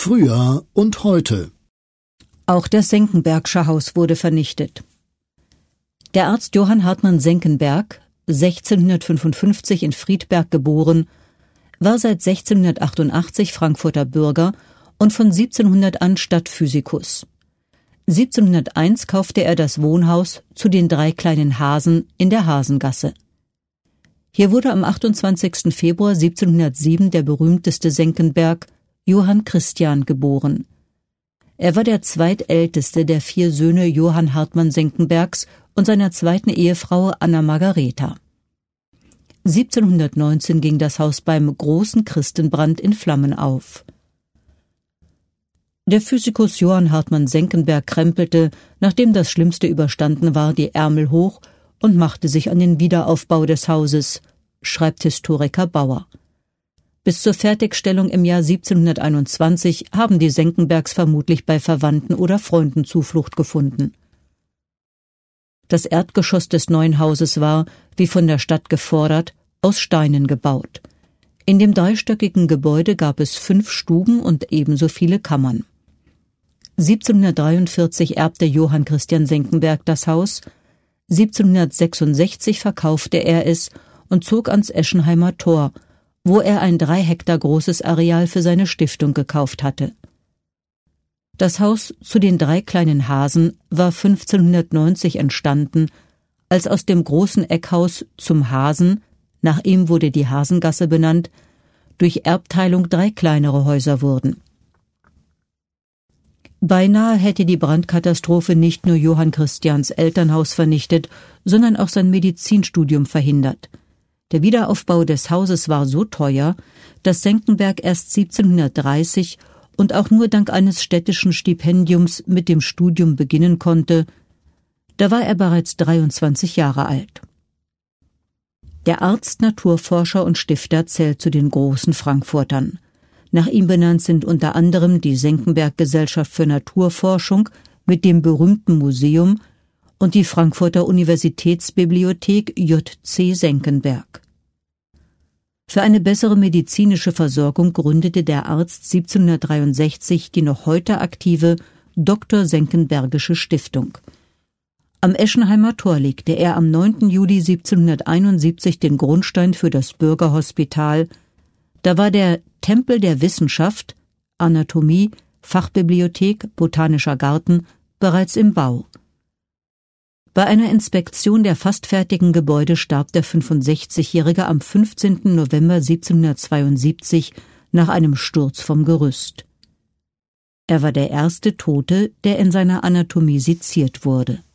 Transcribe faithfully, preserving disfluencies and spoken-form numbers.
Früher und heute. Auch das Senckenbergsche Haus wurde vernichtet. Der Arzt Johann Hartmann Senckenberg, sechzehnhundertfünfundfünfzig in Friedberg geboren, war seit sechzehnhundertachtundachtzig Frankfurter Bürger und von siebzehnhundert an Stadtphysikus. siebzehnhunderteins kaufte er das Wohnhaus Zu den drei kleinen Hasen in der Hasengasse. Hier wurde am achtundzwanzigsten Februar siebzehnhundertsieben der berühmteste Senckenberg, Johann Christian, geboren. Er war der zweitälteste der vier Söhne Johann Hartmann Senckenbergs und seiner zweiten Ehefrau Anna Margaretha. siebzehnhundertneunzehn ging das Haus beim großen Christenbrand in Flammen auf. Der Physikus Johann Hartmann Senckenberg krempelte, nachdem das Schlimmste überstanden war, die Ärmel hoch und machte sich an den Wiederaufbau des Hauses, schreibt Historiker Bauer. Bis zur Fertigstellung im Jahr siebzehnhunderteinundzwanzig haben die Senckenbergs vermutlich bei Verwandten oder Freunden Zuflucht gefunden. Das Erdgeschoss des neuen Hauses war, wie von der Stadt gefordert, aus Steinen gebaut. In dem dreistöckigen Gebäude gab es fünf Stuben und ebenso viele Kammern. siebzehnhundertdreiundvierzig erbte Johann Christian Senckenberg das Haus, siebzehnhundertsechsundsechzig verkaufte er es und zog ans Eschenheimer Tor, wo er ein drei Hektar großes Areal für seine Stiftung gekauft hatte. Das Haus Zu den drei kleinen Hasen war fünfzehnhundertneunzig entstanden, als aus dem großen Eckhaus Zum Hasen, nach ihm wurde die Hasengasse benannt, durch Erbteilung drei kleinere Häuser wurden. Beinahe hätte die Brandkatastrophe nicht nur Johann Christians Elternhaus vernichtet, sondern auch sein Medizinstudium verhindert. Der Wiederaufbau des Hauses war so teuer, dass Senckenberg erst siebzehnhundertdreißig und auch nur dank eines städtischen Stipendiums mit dem Studium beginnen konnte. Da war er bereits dreiundzwanzig Jahre alt. Der Arzt, Naturforscher und Stifter zählt zu den großen Frankfurtern. Nach ihm benannt sind unter anderem die Senckenberg-Gesellschaft für Naturforschung mit dem berühmten Museum und die Frankfurter Universitätsbibliothek J C Senckenberg. Für eine bessere medizinische Versorgung gründete der Arzt siebzehnhundertdreiundsechzig die noch heute aktive Doktor Senckenbergische Stiftung. Am Eschenheimer Tor legte er am neunten Juli siebzehnhunderteinundsiebzig den Grundstein für das Bürgerhospital. Da war der Tempel der Wissenschaft, Anatomie, Fachbibliothek, Botanischer Garten bereits im Bau. Bei einer Inspektion der fast fertigen Gebäude starb der fünfundsechzigjährige am fünfzehnten November siebzehnhundertzweiundsiebzig nach einem Sturz vom Gerüst. Er war der erste Tote, der in seiner Anatomie seziert wurde.